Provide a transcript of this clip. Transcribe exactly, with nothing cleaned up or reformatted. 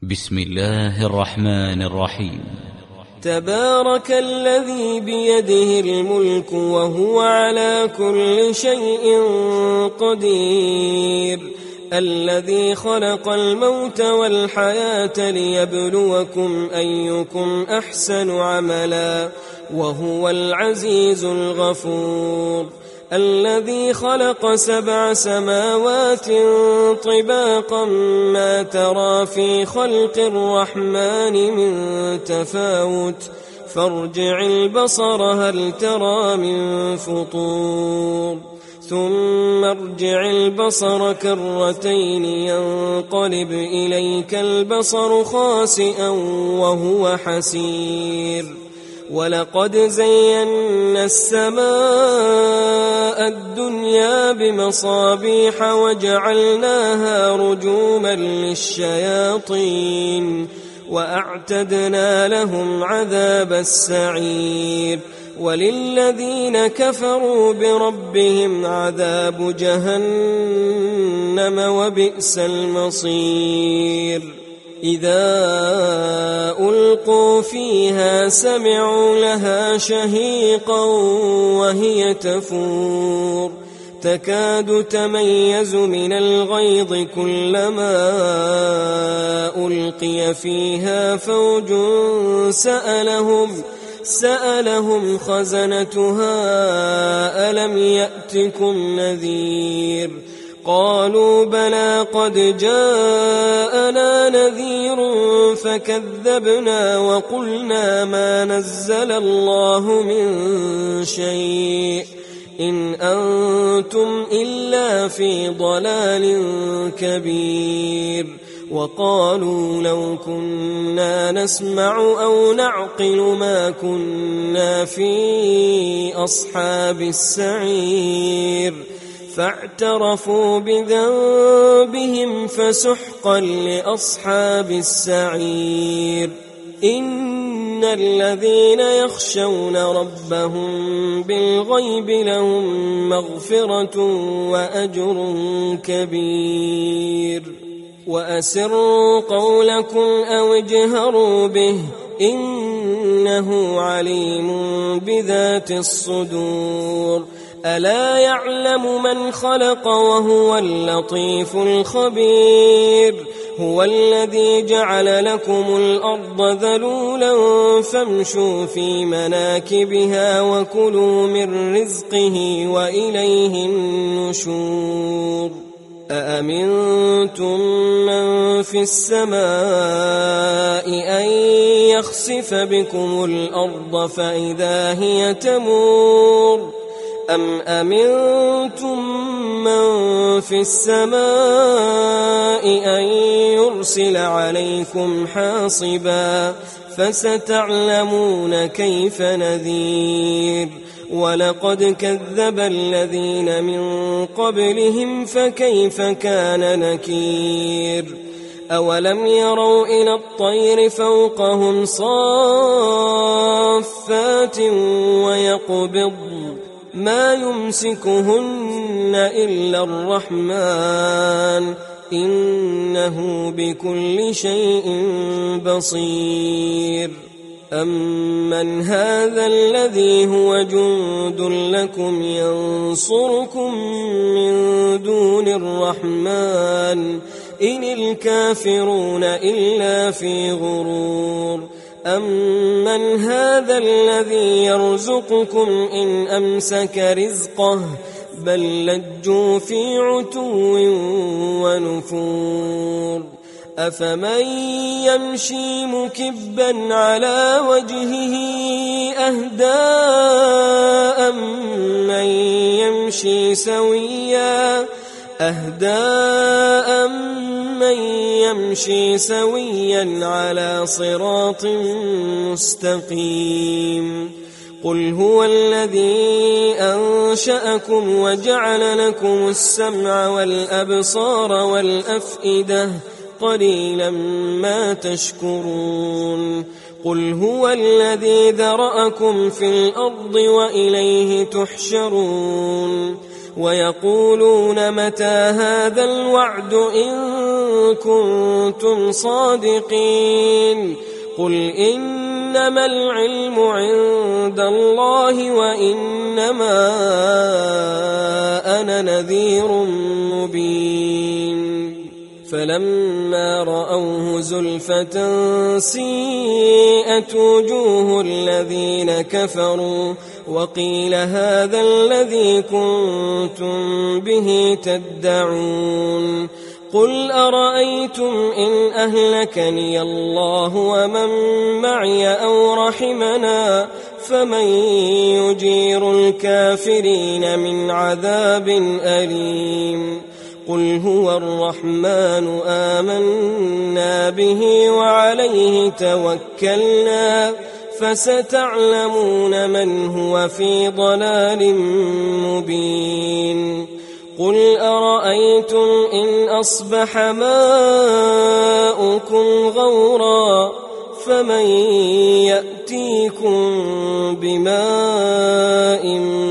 بسم الله الرحمن الرحيم. تبارك الذي بيده الملك وهو على كل شيء قدير، الذي خلق الموت والحياة ليبلوكم أيكم أحسن عملا وهو العزيز الغفور، الذي خلق سبع سماوات طباقا ما ترى في خلق الرحمن من تفاوت فارجع البصر هل ترى من فطور ثم ارجع البصر كرتين ينقلب إليك البصر خاسئا وهو حسير، ولقد زينا السماء الدنيا بمصابيح وجعلناها رجوما للشياطين وأعتدنا لهم عذاب السعير، وللذين كفروا بربهم عذاب جهنم وبئس المصير. إذا ألقوا فيها سمعوا لها شهيقا وهي تفور تكاد تميز من الغيظ كلما ألقي فيها فوج سألهم سألهم خزنتها ألم يأتكم نذير، قالوا بلى قد جاءنا نذير فكذبنا وقلنا ما نزل الله من شيء إن أنتم إلا في ضلال كبير، وقالوا لو كنا نسمع أو نعقل ما كنا في أصحاب السعير، فاعترفوا بذنبهم فسحقا لأصحاب السعير. إن الذين يخشون ربهم بالغيب لهم مغفرة وأجر كبير. وأسروا قولكم أو اجهروا به إنه عليم بذات الصدور، ألا يعلم من خلق وهو اللطيف الخبير، هو الذي جعل لكم الأرض ذلولا فامشوا في مناكبها وكلوا من رزقه وإليه النشور. أأمنتم من في السماء أن يخسف بكم الأرض فإذا هي تمور، أم أمنتم من في السماء أن يرسل عليكم حاصبا فستعلمون كيف نذير. ولقد كذب الذين من قبلهم فكيف كان نكير. أولم يروا إلى الطير فوقهم صافات ويقبض ما يمسكهن إلا الرحمن إنه بكل شيء بصير. أمن هذا الذي هو جند لكم ينصركم من دون الرحمن إن الكافرون إلا في غرور. أمن هذا الذي يرزقكم إن أمسك رزقه بل لجوا في عتو ونفور. أفمن يمشي مكبا على وجهه أهدى أمن يمشي سويا أهدى أمن يمشي سويا على صراط مستقيم. قل هو الذي أنشأكم وجعل لكم السمع والأبصار والأفئدة قليلا ما تشكرون. قل هو الذي ذرأكم في الأرض وإليه تحشرون. ويقولون متى هذا الوعد إن كنتم صادقين قل إنما العلم عند الله وإنما أنا نذير مبين فلما رأوه زلفة سيئت وجوه الذين كفروا وقيل هذا الذي كنتم به تدعون قل أرأيتم إن أهلكني الله ومن معي أو رحمنا فمن يجير الكافرين من عذاب أليم قل هو الرحمن آمنا به وعليه توكلنا فستعلمون من هو في ضلال مبين قل أرأيتم إن أصبح ماؤكم غورا فمن يأتيكم بماء